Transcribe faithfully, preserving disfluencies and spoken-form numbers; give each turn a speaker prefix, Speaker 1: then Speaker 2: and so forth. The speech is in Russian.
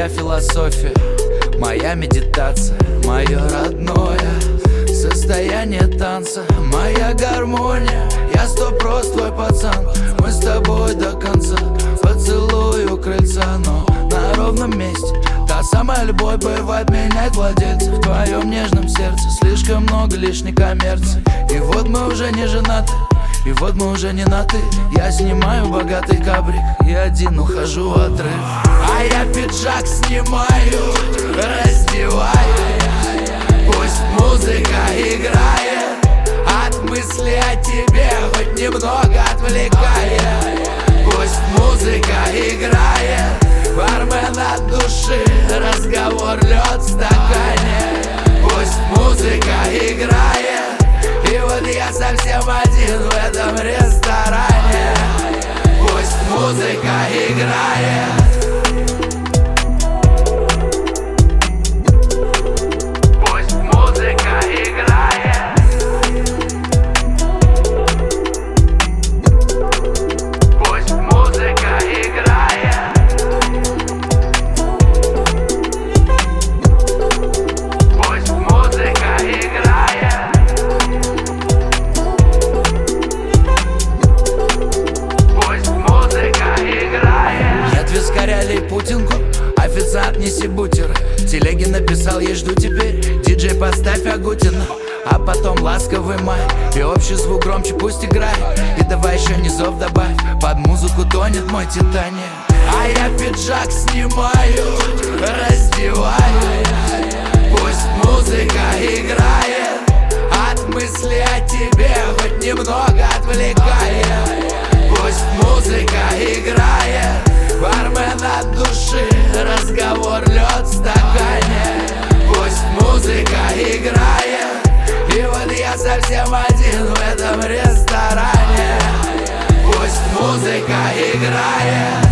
Speaker 1: моя философия, моя медитация, мое родное состояние танца, моя гармония. Я сто прост твой пацан, мы с тобой до конца. Поцелуй у крыльца, но на ровном месте. Та самая любовь бывает, меняет владельца. В твоем нежном сердце слишком много лишней коммерции. И вот мы уже не женаты, и вот мы уже не на ты. Я снимаю богатый кабрик и один ухожу в отрыв. А я пиджак снимаю, раздеваю. Пусть музыка играет, от мысли о тебе хоть немного отвлекает. Пусть музыка играет, бармен от души, разговор лед в стакане. Пусть музыка играет, и вот я совсем один в этом ресторане. Пусть музыка играет. Путинку, официант, неси бутеры. Телеги написал, ей жду теперь. Диджей, поставь Агутина. А потом ласковый май, и общий звук громче пусть играет. И давай еще низов добавь, под музыку тонет мой Титаник. А я пиджак снимаю, раздеваю. Пусть музыка играет, от мысли о тебе хоть немного отвлекает. Пусть музыка играет, бармен от души, разговор лед в стакане. Пусть музыка играет, и вот я совсем один в этом ресторане. Пусть музыка играет.